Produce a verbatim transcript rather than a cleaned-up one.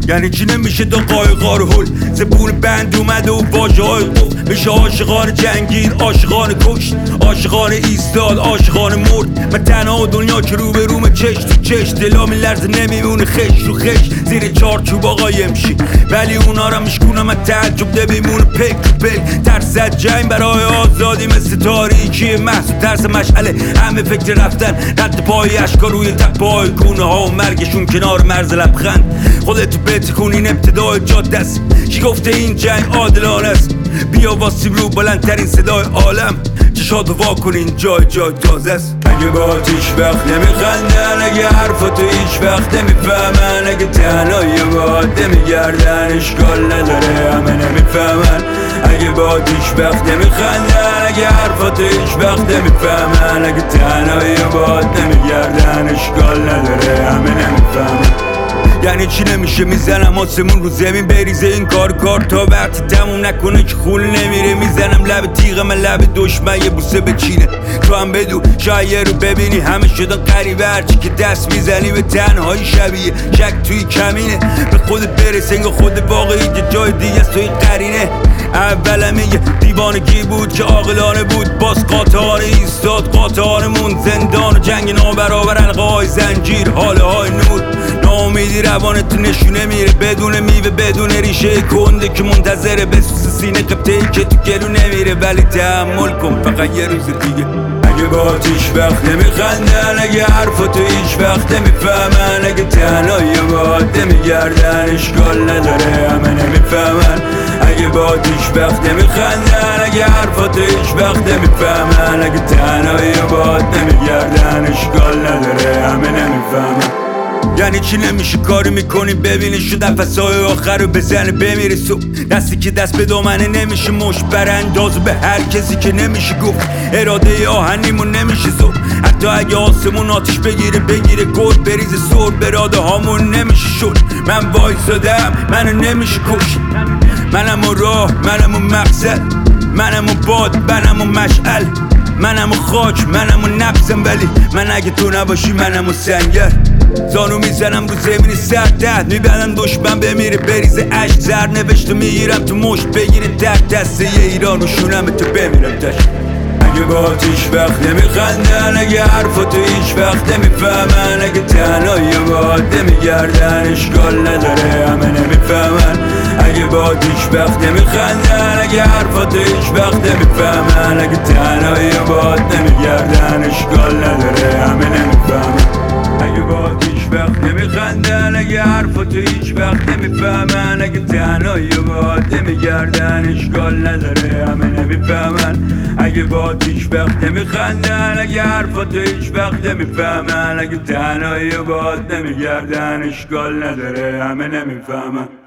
یعنی چی نمیشه دو قایقا رو هل زبون بند اومده و واژه های قف میشه عاشقان جنگید عاشقان کشت عاشقان ایستاد عاشقان مرد من تنها دنیا که رو به روم چش تو چش دلا میلرزه نمیمونه خش رو خش زیر چارچوب آقا یمشی ولی اونا را میشکونم من تعجب نمیمونه پک تو پک ترسد جنگ برای آزادی مثل تاریکی محصول ترس مشعله همه فکر رفتن رد پای اشکا روی تپای گونه ها و مرگشون کنار مرز لبخند خودتو بتکون این ابتدای جاده است کی گفته این جنگ عادلانه است بیا واسیم رو بلندترین صدای عالم چشاتو وا کنین جای جای تازه است اگه با هیچ وقت نمیخندن اگه حرفاتو هیچ وقت نمیفهمن اگه تنهایی باد نمیگردن اشکال نداره همه نمیفهمن اگه با هیچ وقت نمیخندن اگه حرفاتو هیچ وقت نمیفهمن اگه تنهایی باد نمیگردن اشکال نداره همه نمیفهمن یعنی چی نمیشه میزنم آسمون رو زمین بریزه این کار کار تا وقتی تموم نکنه که خول نمیره میزنم لب تیغ من لب دشمن یه بوسه بچینه تو هم بدو شاید رو ببینی همه شدن قریبه هرچی که دست میزنی به تنهایی شبیه شک توی کمینه به خودت برس انگار خود واقعی که جای دیگه است توی قرینه اولم یه دیوانگی بود که عاقلانه بود باز قاطعانه ایستاد قاطعانمون زندان و جنگ نابرابر حلقه های زنجیر حاله های نور ناامیدی روانت نشونه میره بدون میوه بدون ریشه کنده که منتظره بسوس سینه قبطه ای که تو گلو نمیره ولی تحمل کن فقط یه روز دیگه اگه با هیچ وقت نمیخندن اگه حرفاتو هیچ وقت نمیفهمن اگه تنهایی باد نمیگردن اشکال نداره همه نمیفهمن اگه با هیچ وقت نمیخندن اگه حرفاتو هیچ وقت نمیفهمن اگه تنهایی باد نمیگردن اشکال نداره همه نمیفهمن یعنی چی نمیشه کاری میکنی ببینی شو نفسای آخر رو بزنه بمیره صبح دستی که دست به دامنه نمیشه مش برانداز به هر کسی که نمیشه گفت اراده آهنیمون نمیشه زود حتی اگه آسمون آتیش بگیره بگیره گل بریزه سر براده هامون نمیشه شد من وایسادم منو نمیشه کش منم و راه منم و مقصد منم و باد منم و مشعل منم و خاک منم و نفسم ولی من اگه تو نباشی منم و سنگر زانو میزنم رو زمین سردت میبندم دشمن بمیره بریزه عشق زر نوشته میگیرم تو مشت بگیره در دسته یه ایران و شونم تو بمیرم تش اگه با هیچ وقت نمیخندن اگه حرفاتو هیچ وقت نمیفهمن اگه تنهایی باد نمیگردن اشکال نداره همه نمیفهمن اگه با هیچ وقت نمیخندن اگه حرفاتو هیچ وقت نمیفهمن اگه تنهایی باد نمیگردن اشکال نداره همه نمیفهمن اگه با هیچ وقت نمیخندن اگه حرفاتو هیچ وقت نمیفهمن اگه تنهایی باد نمیگردن اشکال نداره همه نمیفهمن اگه با هیچ وقت نمیخندن اگه حرفاتو هیچ وقت نمیفهمن اگه تنهایی باد نمیگردن اشکال نداره همه نمیفهمن